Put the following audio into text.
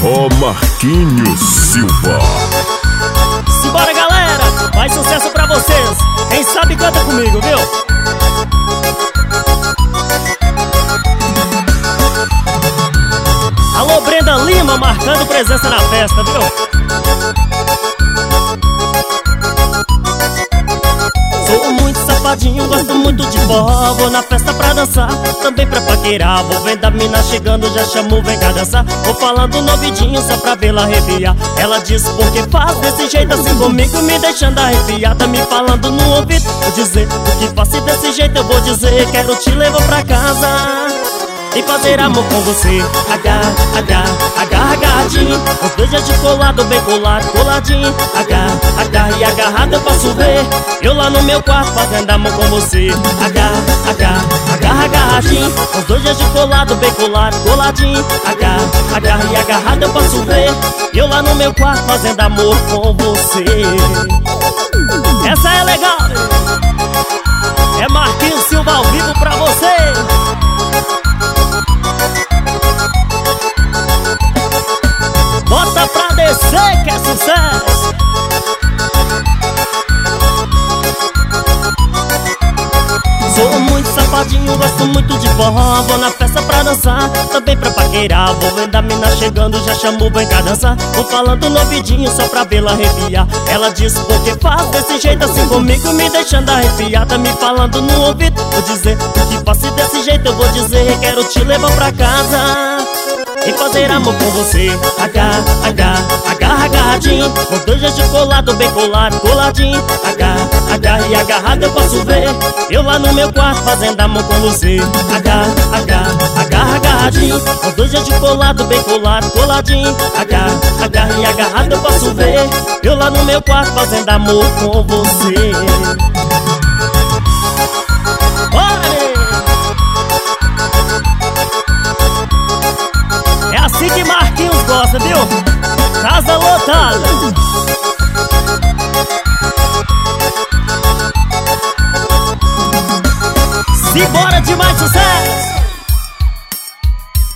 Ó Marquinhos Silva. Simbora, galera, mais sucesso pra vocês. Quem sabe canta comigo, viu? Alô, Brenda Lima, marcando presença na festa, viu? Sou muito safadinho, gosto muito de forró. Vou na festa pra dançar, também pra paquerar. Vou vendo a mina chegando, já chamo, vem cá dançar. Vou falando no ouvidinho só pra vê-la arrepiar. Ela diz porque faz desse jeito assim comigo, me deixando arrepiar. Tá me falando no ouvido, vou dizer o que faço desse jeito eu vou dizer. Quero te levar pra casa e fazer amor com você. Agarradinho, os dois já de colado, bem colado, coladinho. Agarra e agarrado eu posso ver eu lá no meu quarto fazendo amor com você. Agarradinho, os dois já de colado, bem colado, coladinho. Agarra e agarrado eu posso ver eu lá no meu quarto fazendo amor com você. Essa é legal, é Marquinhos Silva ao vivo pra você. Bota pra descer que é sucesso. Sou muito safadinho, gosto muito de forró. Vou na festa pra dançar, também pra paquerar. Vou vendo a mina chegando, já chamo, vem cá dançar. Vou falando no ouvidinho só pra vê-la arrepiar. Ela disse porque faz desse jeito assim comigo, me deixando arrepiar. Tá me falando no ouvido, vou dizer o que faço desse jeito eu vou dizer. Quero te levar pra casa e fazer amor com você. Agarradinho, os dois já de colado, bem colado, coladinho. Agarra e agarrado eu posso ver eu lá no meu quarto fazendo amor com você. Agarradinho, os dois já de colado, bem colado, coladinho. Agarra e agarrado eu posso ver eu lá no meu quarto fazendo amor com você. É assim que Marquinhos gosta, viu? Casa lotada. Simbora de mais sucesso.